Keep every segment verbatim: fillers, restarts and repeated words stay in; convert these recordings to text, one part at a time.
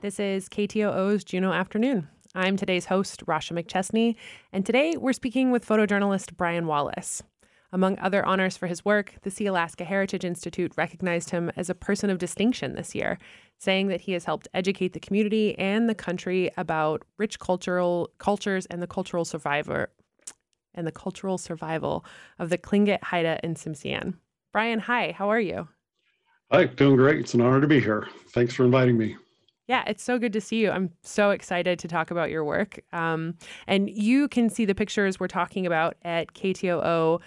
This is K T O O's Juneau Afternoon. I'm today's host, Rasha McChesney, and today we're speaking with photojournalist Brian Wallace. Among other honors for his work, the Sealaska Heritage Institute recognized him as a person of distinction this year, saying that he has helped educate the community and the country about rich cultural cultures and the cultural survivor and the cultural survival of the Tlingit, Haida, and Tsimshian. Brian, hi, how are you? Hi, doing great. It's an honor to be here. Thanks for inviting me. Yeah, it's so good to see you. I'm so excited to talk about your work. Um, and you can see the pictures we're talking about at ktoo.org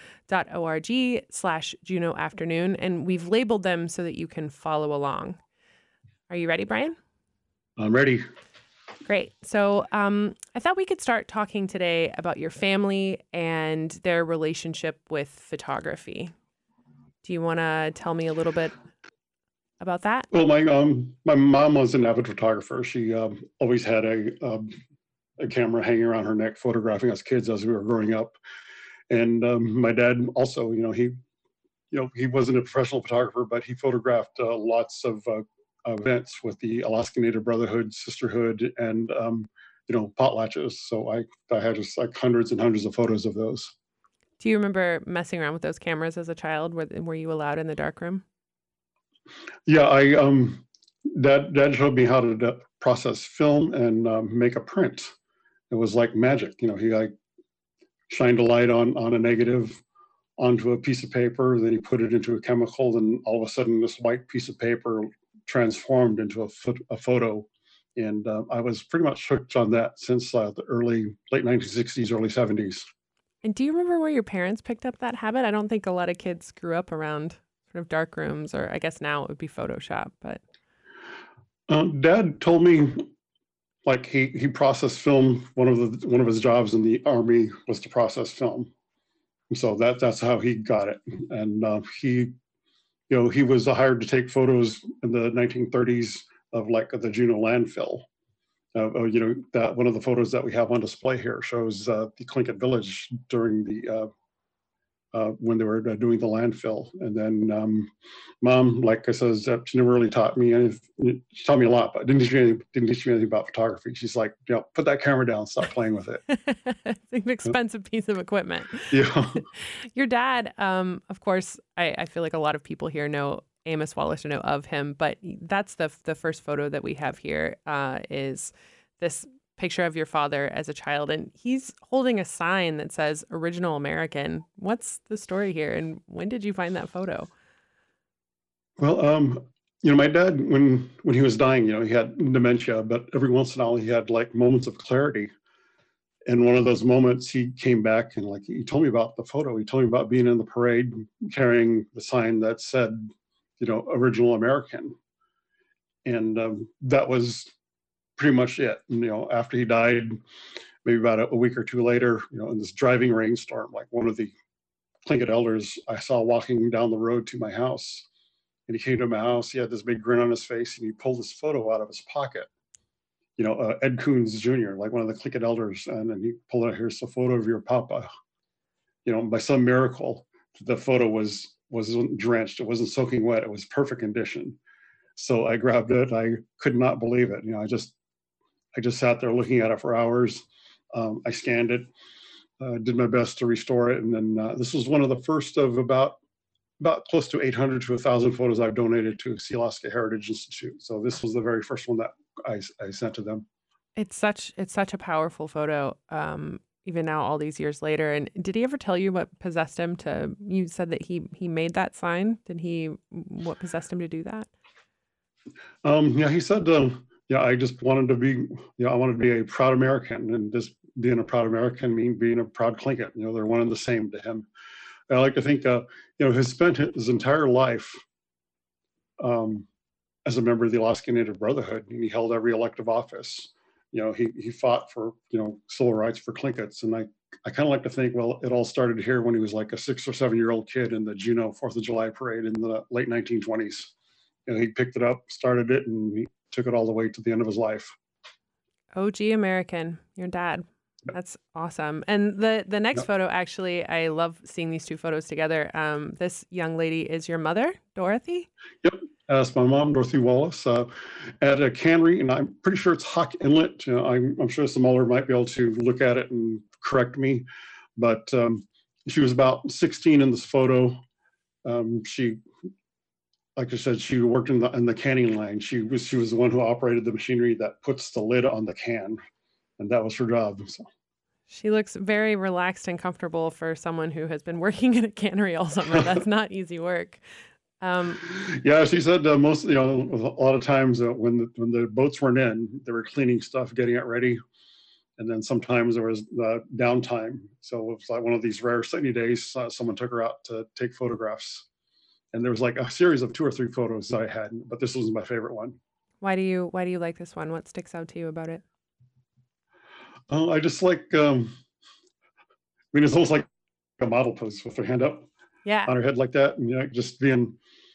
slash Juneau Afternoon. And we've labeled them so that you can follow along. Are you ready, Brian? I'm ready. Great. So um, I thought we could start talking today about your family and their relationship with photography. Do you want to tell me a little bit about that? Well, my um, my mom was an avid photographer. She um, always had a um, a camera hanging around her neck, photographing us kids as we were growing up. And um, my dad also, you know, he, you know, he wasn't a professional photographer, but he photographed uh, lots of uh, events with the Alaska Native Brotherhood, Sisterhood, and um, you know, potlatches. So I I had just like hundreds and hundreds of photos of those. Do you remember messing around with those cameras as a child? Were, were you allowed in the darkroom? Yeah, I um, dad dad showed me how to d- process film and um, make a print. It was like magic, you know. He like shined a light on on a negative onto a piece of paper, then he put it into a chemical, and all of a sudden, this white piece of paper transformed into a, phot- a photo. And uh, I was pretty much hooked on that since uh, the early late nineteen sixties, early seventies. And do you remember where your parents picked up that habit? I don't think a lot of kids grew up around sort of dark rooms, or I guess now it would be Photoshop, but Um, Dad told me like he he processed film. One of the one of his jobs in the army was to process film, and so that that's how he got it. And uh, he, you know, he was hired to take photos in the nineteen thirties of like the Juneau landfill. Uh, oh, you know, that one of the photos that we have on display here shows uh, the Tlingit village during the uh, uh, when they were uh, doing the landfill. And then um, mom, like I says, uh, she never really taught me anything. She taught me a lot, but didn't teach me anything, didn't teach me anything about photography. She's like, you know, put that camera down, stop playing with it. it's an expensive piece of equipment. Yeah. Your dad, um, of course, I, I feel like a lot of people here know Amos Wallace or know of him, but that's the the first photo that we have here uh, is this picture of your father as a child, and he's holding a sign that says Original American. What's the story here, and when did you find that photo? Well, um, you know, my dad, when when he was dying, you know, he had dementia, but every once in a while he had like moments of clarity. And one of those moments, he came back and like he told me about the photo. He told me about being in the parade carrying the sign that said, you know, Original American. And um, that was pretty much it. And, you know, after he died, maybe about a, a week or two later, you know, in this driving rainstorm, like one of the Tlingit elders I saw walking down the road to my house. And he came to my house. He had this big grin on his face, and he pulled this photo out of his pocket. You know, uh, Ed Coons Junior, like one of the Tlingit elders, and then he pulled out, here's a photo of your papa. You know, by some miracle, the photo was wasn't drenched. It wasn't soaking wet. It was perfect condition. So I grabbed it. I could not believe it. You know, I just I just sat there looking at it for hours. Um, I scanned it, uh, did my best to restore it, and then uh, this was one of the first of about about close to eight hundred to one thousand photos I've donated to Sealaska Heritage Institute. So this was the very first one that I, I sent to them. It's such it's such a powerful photo, um, even now all these years later. And did he ever tell you what possessed him to? You said that he he made that sign. Did he? What possessed him to do that? Um, yeah, he said, um, yeah, I just wanted to be, you know, I wanted to be a proud American, and just being a proud American means being a proud Tlingit. You know, they're one and the same to him. I like to think, uh, you know, he's spent his entire life um, as a member of the Alaska Native Brotherhood, and he held every elective office. You know, he he fought for, you know, civil rights for Tlingits, and I I kind of like to think, well, it all started here when he was like a six or seven year old kid in the Juneau Fourth of July parade in the late nineteen twenties. You know, he picked it up, started it, and he took it all the way to the end of his life. O G American, your dad. That's awesome. And the the next Yep. photo, actually, I love seeing these two photos together. Um, this young lady is your mother, Dorothy? Yep. asked my mom, Dorothy Wallace, uh, at a cannery, and I'm pretty sure it's Hawk Inlet. You know, I'm, I'm sure some older might be able to look at it and correct me, but um, she was about sixteen in this photo. Um, she, like I said, she worked in the in the canning line. She was she was the one who operated the machinery that puts the lid on the can, and that was her job. So. She looks very relaxed and comfortable for someone who has been working in a cannery all summer. That's not easy work. Um, yeah, she said uh, most, you know, a lot of times uh, when the, when the boats weren't in, they were cleaning stuff, getting it ready, and then sometimes there was uh, downtime. So it was like one of these rare sunny days. Uh, someone took her out to take photographs, and there was like a series of two or three photos that I had, but this was my favorite one. Why do you Why do you like this one? What sticks out to you about it? Oh, I just like. Um, I mean, it's almost like a model pose with her hand up, yeah, on her head like that, and you know, just being.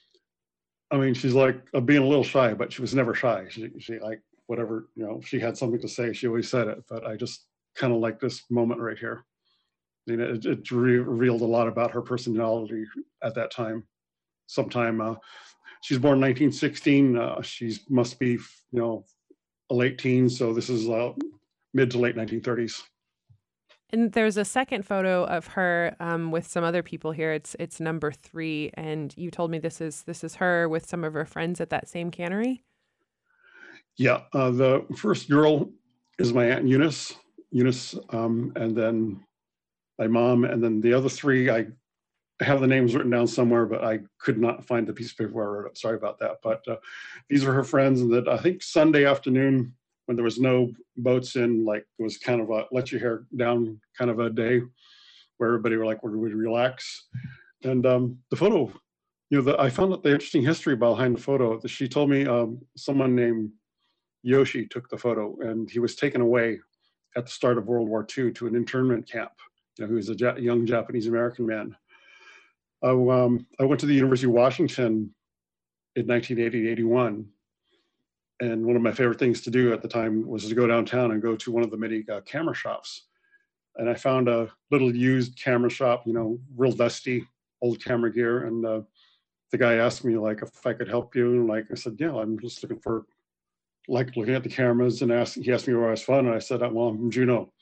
I mean, she's like uh, being a little shy, but she was never shy. She, she like whatever, you know, she had something to say, she always said it. But I just kind of like this moment right here. I mean, it, it re- revealed a lot about her personality at that time. Sometime, uh, she's born nineteen sixteen. Uh, she must be, you know, a late teen. So this is uh, mid to late nineteen thirties. And there's a second photo of her um, with some other people here. It's it's number three, and you told me this is this is her with some of her friends at that same cannery. Yeah, uh, the first girl is my Aunt Eunice, Eunice, um, and then my mom, and then the other three. I have the names written down somewhere, but I could not find the piece of paper where I wrote it. Sorry about that. But uh, these are her friends, and that I think Sunday afternoon, when there was no boats in, like it was kind of a let your hair down kind of a day where everybody were like, we're going to relax. And um, the photo, you know, the, I found out the interesting history behind the photo. She told me um, someone named Yoshi took the photo, and he was taken away at the start of World War Two to an internment camp. You know, he was a ja- young Japanese American man. I, um, I went to the University of Washington in nineteen eighty, eighty-one. And one of my favorite things to do at the time was to go downtown and go to one of the many uh, camera shops. And I found a little used camera shop, you know, real dusty, old camera gear. And uh, the guy asked me, like, if I could help you. And like I said, yeah, I'm just looking for, like, looking at the cameras. And asked, he asked me where I was from. And I said, well, I'm from Juneau.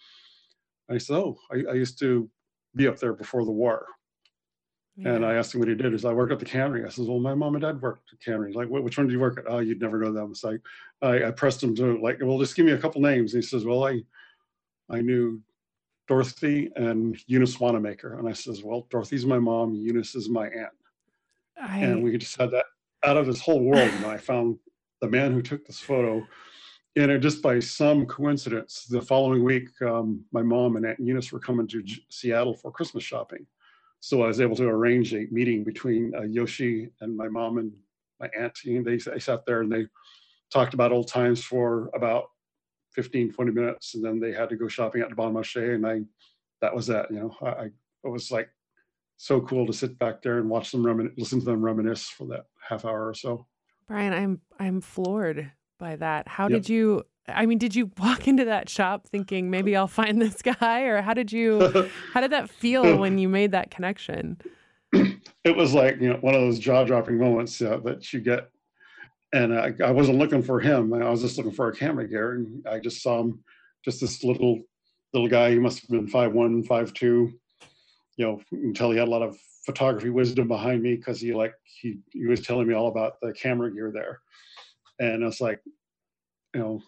I said, oh, I, I used to be up there before the war. Yeah. And I asked him what he did. He said, I work at the cannery. I said, well, my mom and dad worked at the cannery. He's like, which one did you work at? Oh, you'd never know them. It's like, I, I pressed him to like, well, just give me a couple names. And he says, well, I I knew Dorothy and Eunice Wanamaker. And I says, well, Dorothy's my mom. Eunice is my aunt. I... And we just had that out of this whole world. You know, I found the man who took this photo. And it, just by some coincidence, the following week, um, my mom and Aunt Eunice were coming to J- Seattle for Christmas shopping. So I was able to arrange a meeting between uh, Yoshi and my mom and my aunt. And they, they sat there and they talked about old times for about fifteen, twenty minutes. And then they had to go shopping at the Bon Marché. And I, that was that, you know, I, I it was like so cool to sit back there and watch them, remin- listen to them reminisce for that half hour or so. Brian, I'm, I'm floored by that. How Yep. did you, I mean, did you walk into that shop thinking maybe I'll find this guy, or how did you, how did that feel when you made that connection? It was like, you know, one of those jaw-dropping moments uh, that you get. And I, I wasn't looking for him. I was just looking for a camera gear. And I just saw him, just this little, little guy. He must have been five one, five two, you know, until he had a lot of photography wisdom behind me. Cause he like, he, he was telling me all about the camera gear there. And I was like, you know,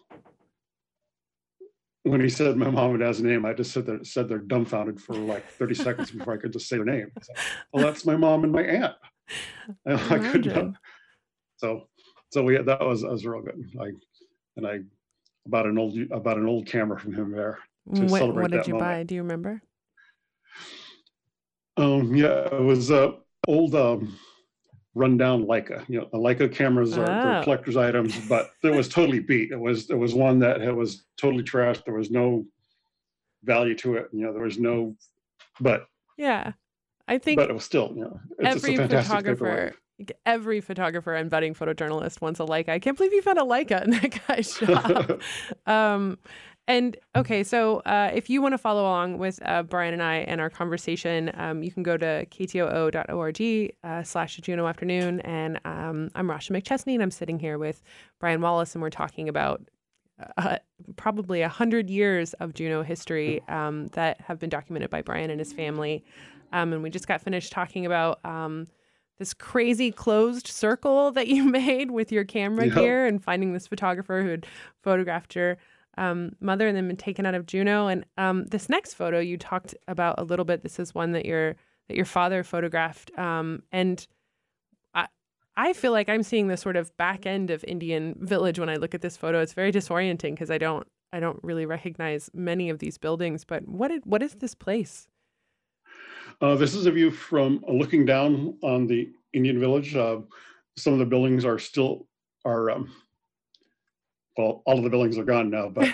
when he said my mom and dad's name, I just said there, said they're dumbfounded for like thirty seconds before I could just say their name. Like, well, that's my mom and my aunt. And I couldn't. So, so we that was that was real good. I and I bought an old about an old camera from him there to what, celebrate what did that you moment. buy? Do you remember? Um, yeah, it was uh, old. Um, rundown Leica. You know, the Leica cameras are oh. they're collector's items, but it was totally beat. It was it was one that it was totally trashed. There was no value to it. You know, there was no, but yeah, I think. But it was still, you know, it's, every it's a fantastic photographer, every photographer and budding photojournalist wants a Leica. I can't believe you found a Leica in that guy's shop. um, And okay, so uh, if you want to follow along with uh, Brian and I and our conversation, um, you can go to k t o o dot org uh, slash Juneau Afternoon. And um, I'm Rasha McChesney, and I'm sitting here with Brian Wallace, and we're talking about uh, probably a hundred years of Juneau history um, that have been documented by Brian and his family. Um, and we just got finished talking about um, this crazy closed circle that you made with your camera Yeah. gear and finding this photographer who had photographed your um, mother and then been taken out of Juneau. And um, this next photo you talked about a little bit. This is one that your that your father photographed. Um, and I I feel like I'm seeing the sort of back end of Indian Village when I look at this photo. It's very disorienting because I don't I don't really recognize many of these buildings. But what did, what is this place? Uh, this is a view from uh, looking down on the Indian Village. Uh, some of the buildings are still are um, well, all of the buildings are gone now, but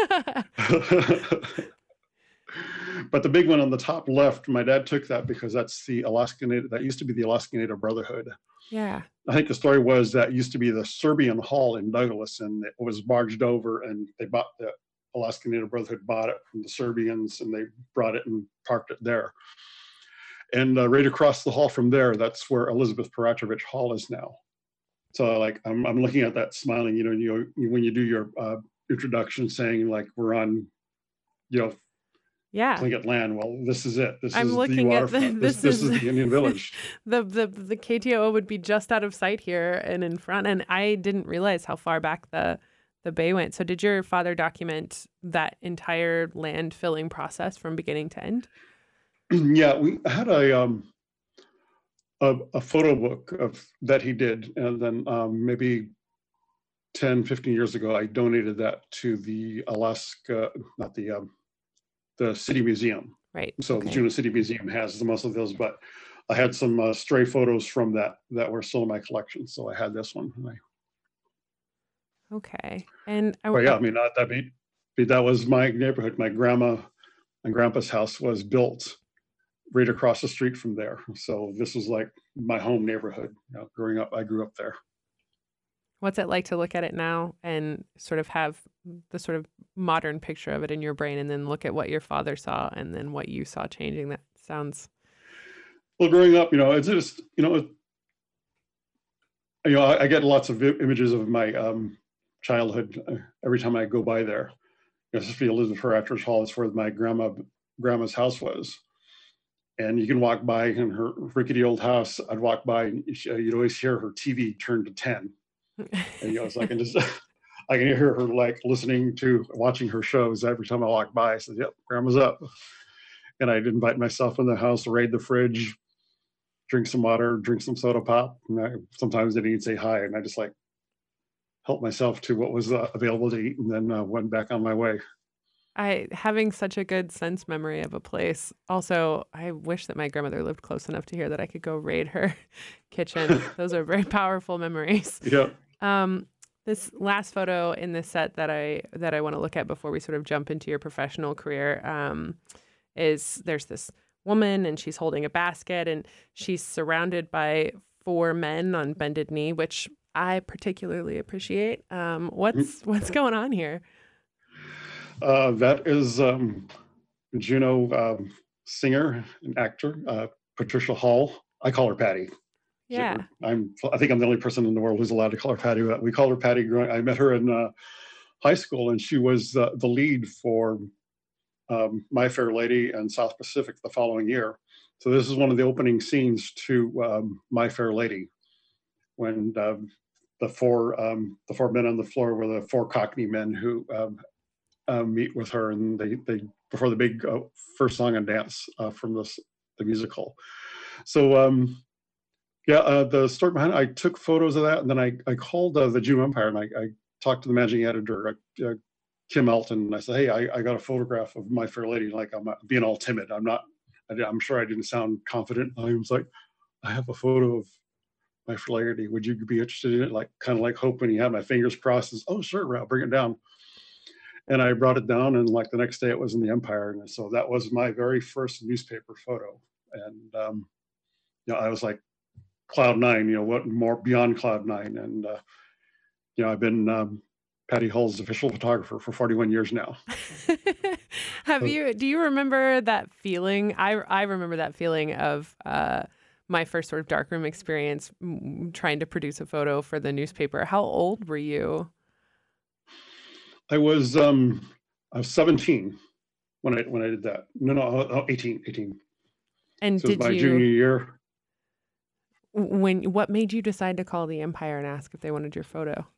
but the big one on the top left, my dad took that because that's the Alaska Native. That used to be the Alaska Native Brotherhood. Yeah. I think the story was that used to be the Serbian Hall in Douglas, and it was barged over, and they bought the Alaska Native Brotherhood bought it from the Serbians, and they brought it and parked it there. And uh, right across the hall from there, that's where Elizabeth Peratrovich Hall is now. So like I'm I'm looking at that smiling, you know, you, you when you do your uh, introduction saying like we're on, you know, Yeah. Tlingit land. Well, this is it. This I'm is looking the at the, waterfront. this, This, this is is the Indian Village. the, the the K T O O would be just out of sight here and in front. And I didn't realize how far back the the bay went. So did your father document that entire land filling process from beginning to end? Yeah, we had a um a, a photo book of that he did, and then um, maybe ten, fifteen years ago, I donated that to the Alaska, not the um, the City Museum. Right. So Okay. the Juneau City Museum has the most of those, but I had some uh, stray photos from that that were still in my collection. So I had this one. And I, Okay. And I, but yeah, I mean, not that be, that was my neighborhood. My grandma and grandpa's house was built right across the street from there. So this was like my home neighborhood. You know, growing up, I grew up there. what's it like to look at it now and sort of have the sort of modern picture of it in your brain and then look at what your father saw and then what you saw changing? That sounds... Well, growing up, you know, it's just, you know, it, you know, I, I get lots of vi- images of my um, childhood uh, every time I go by there. You know, especially Elizabeth Peratrovich Hall is where my grandma grandma's house was. And you can walk by in her rickety old house. I'd walk by and you'd always hear her T V turn to ten. And, you know, so I can just, I can hear her like listening to, watching her shows every time I walk by. I said, yep, grandma's up. And I'd invite myself in the house, raid the fridge, drink some water, drink some soda pop. And I, sometimes they'd even say hi. And I just like help myself to what was uh, available to eat and then uh, went back on my way. I having such a good sense memory of a place. Also, I wish that my grandmother lived close enough to hear that I could go raid her kitchen. Those are very powerful memories. Yeah. Um, this last photo in this set that I that I want to look at before we sort of jump into your professional career um, is there's this woman and she's holding a basket and she's surrounded by four men on bended knee, which I particularly appreciate. Um, what's what's going on here? Uh, that is um, Juneau um, singer and actor, uh, Patricia Hall. I call her Patty. Yeah. I'm, I think I'm the only person in the world who's allowed to call her Patty. We call her Patty. Growing, I met her in uh, high school, and she was uh, the lead for um, My Fair Lady and South Pacific the following year. So this is one of the opening scenes to um, My Fair Lady, when um, the four um, the four men on the floor were the four Cockney men who um, uh, meet with her, and they they before the big uh, first song and dance uh, from this the musical. So. Um, Yeah, uh, the story behind it, I took photos of that, and then I, I called uh, the Juneau Empire, and I, I talked to the managing editor, uh, uh, Kim Elton, and I said, hey, I, I got a photograph of My Fair Lady. Like, I'm being all timid. I'm not, I, I'm sure I didn't sound confident. I was like, I have a photo of My Fair Lady. Would you be interested in it? Like, kind of like hoping you had my fingers crossed. As, oh, sure, I'll bring it down. And I brought it down, and like the next day it was in the Empire. And so that was my very first newspaper photo. And, um, you know, I was like, cloud nine, you know, what more beyond cloud nine. And, uh, you know, I've been um, Patty Hull's official photographer for forty-one years now. Have So, you, do you remember that feeling? I, I remember that feeling of uh, my first sort of darkroom experience mm, trying to produce a photo for the newspaper. How old were you? I was um, I was seventeen when I when I did that. No, no, oh, eighteen, eighteen. And So it was did my you, junior year. when, what made you decide to call the Empire and ask if they wanted your photo?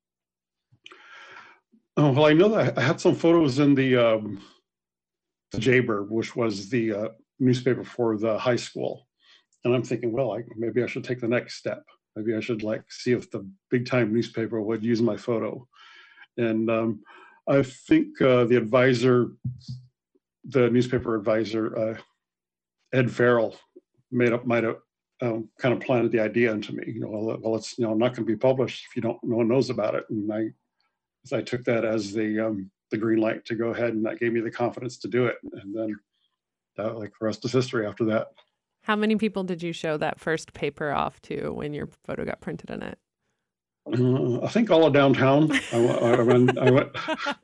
Oh, well, I know that I had some photos in the, um, the Jaybird, which was the uh, newspaper for the high school. And I'm thinking, well, I, maybe I should take the next step. Maybe I should like see if the big time newspaper would use my photo. And um, I think uh, the advisor, the newspaper advisor, uh, Ed Farrell, made up might have um, kind of planted the idea into me. You know, well, well, it's you know not going to be published if you don't, no one knows about it. And I, I took that as the um, the green light to go ahead, and that gave me the confidence to do it. And then, uh, like the rest is history after that. How many people did you show that first paper off to when your photo got printed in it? Uh, I think all of downtown. I, I went, I went,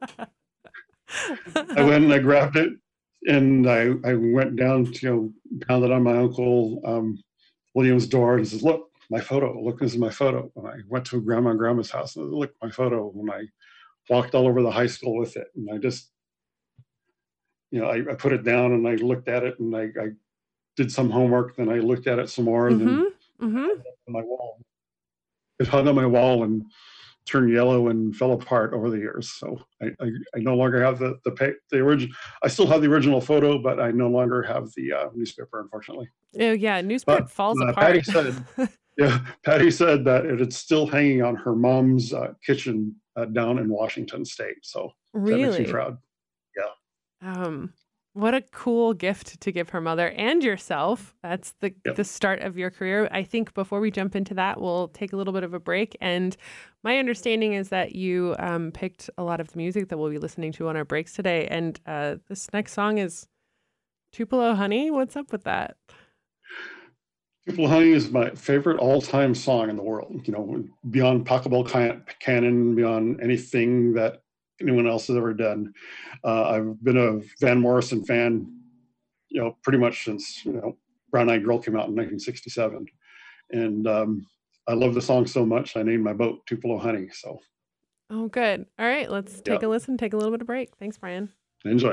I went and I grabbed it, and I, I went down to, you know, pounded on my uncle um, William's door and says, "Look, my photo. Look, this is my photo." And I went to grandma and grandma's house and I said, "Look, my photo." And I walked all over the high school with it, and I just, you know, I, I put it down and I looked at it, and I, I did some homework. Then I looked at it some more, and Mm-hmm. then Mm-hmm. on my wall. It hung on my wall and turned yellow and fell apart over the years. So I, I, I no longer have the the pa- the original. I still have the original photo, but I no longer have the uh, newspaper, unfortunately. Oh yeah, newspaper But falls uh, apart. Patty said, yeah, Patty said that it, it's still hanging on her mom's uh, kitchen uh, down in Washington State. So that makes me Really? proud. Um, what a cool gift to give her mother and yourself. That's the Yep. the start of your career. I think before we jump into that, we'll take a little bit of a break. And my understanding is that you um, picked a lot of the music that we'll be listening to on our breaks today. And uh, this next song is Tupelo Honey. What's up with that? Tupelo Honey is my favorite all-time song in the world. You know, beyond Pachelbel can- Canon, beyond anything that anyone else has ever done. Uh, I've been a Van Morrison fan, you know, pretty much since, you know, Brown Eyed Girl came out in nineteen sixty-seven. And um, I love the song so much, I named my boat Tupelo Honey. So Oh, good. All right, let's take yeah, a listen, take a little bit of break. Thanks, Brian. enjoy.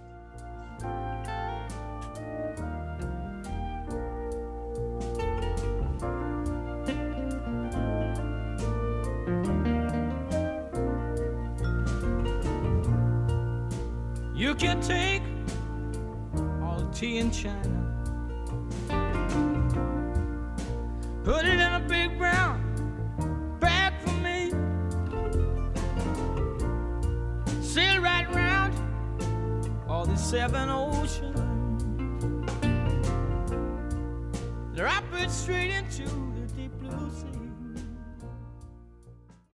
You can take all the tea in China, put it in a big brown bag for me, sail right round all the seven oceans, drop it straight into the deep blue sea.